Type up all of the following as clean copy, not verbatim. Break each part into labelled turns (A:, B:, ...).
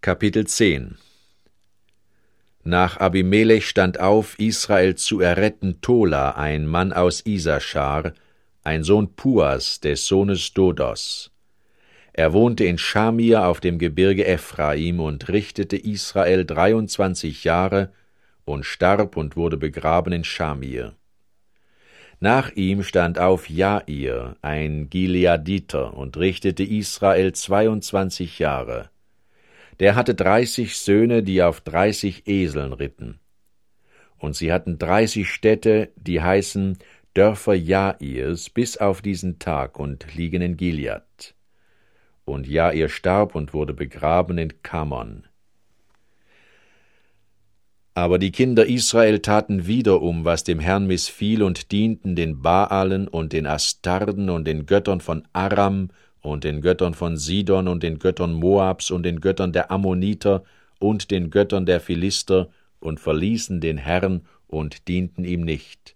A: Kapitel 10. Nach Abimelech stand auf, Israel zu erretten, Tola, ein Mann aus Isaschar, ein Sohn Puas, des Sohnes Dodos. Er wohnte in Schamir auf dem Gebirge Ephraim und richtete Israel 23 Jahre und starb und wurde begraben in Schamir. Nach ihm stand auf Jair, ein Gileaditer, und richtete Israel 22 Jahre. Der hatte 30 Söhne, die auf 30 Eseln ritten. Und sie hatten 30 Städte, die heißen Dörfer Jairs, bis auf diesen Tag und liegen in Gilead. Und Jair starb und wurde begraben in Kamon. Aber die Kinder Israel taten wiederum, was dem Herrn missfiel, und dienten den Baalen und den Astarden und den Göttern von Aram und den Göttern von Sidon und den Göttern Moabs und den Göttern der Ammoniter und den Göttern der Philister und verließen den Herrn und dienten ihm nicht.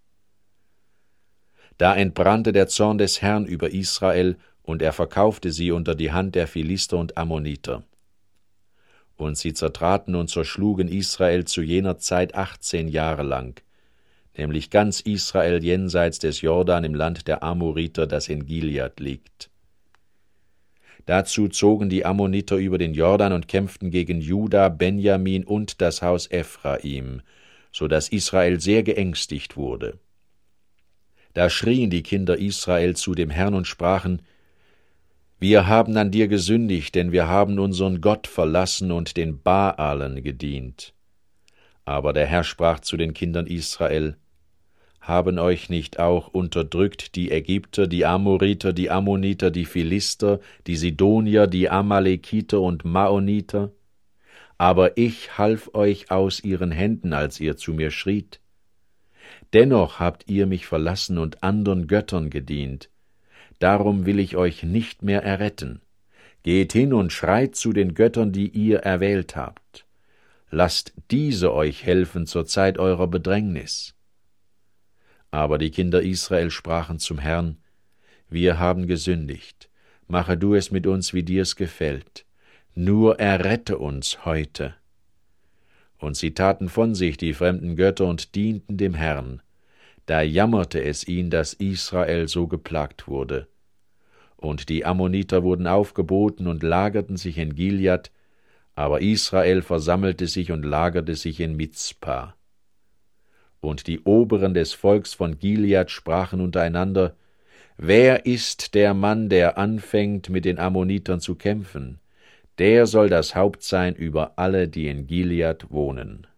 A: Da entbrannte der Zorn des Herrn über Israel, und er verkaufte sie unter die Hand der Philister und Ammoniter. Und sie zertraten und zerschlugen Israel zu jener Zeit 18 Jahre lang, nämlich ganz Israel jenseits des Jordan im Land der Amoriter, das in Gilead liegt. Dazu zogen die Ammoniter über den Jordan und kämpften gegen Juda, Benjamin und das Haus Ephraim, so dass Israel sehr geängstigt wurde. Da schrien die Kinder Israel zu dem Herrn und sprachen: Wir haben an dir gesündigt, denn wir haben unseren Gott verlassen und den Baalen gedient. Aber der Herr sprach zu den Kindern Israel: Haben euch nicht auch unterdrückt die Ägypter, die Amoriter, die Ammoniter, die Philister, die Sidonier, die Amalekiter und Maoniter? Aber ich half euch aus ihren Händen, als ihr zu mir schriet. Dennoch habt ihr mich verlassen und andern Göttern gedient. Darum will ich euch nicht mehr erretten. Geht hin und schreit zu den Göttern, die ihr erwählt habt. Lasst diese euch helfen zur Zeit eurer Bedrängnis. Aber die Kinder Israel sprachen zum Herrn: Wir haben gesündigt. Mache du es mit uns, wie dir's gefällt. Nur errette uns heute. Und sie taten von sich die fremden Götter und dienten dem Herrn. Da jammerte es ihn, dass Israel so geplagt wurde. Und die Ammoniter wurden aufgeboten und lagerten sich in Gilead, aber Israel versammelte sich und lagerte sich in Mizpa. Und die Oberen des Volks von Gilead sprachen untereinander: Wer ist der Mann, der anfängt, mit den Ammonitern zu kämpfen? Der soll das Haupt sein über alle, die in Gilead wohnen.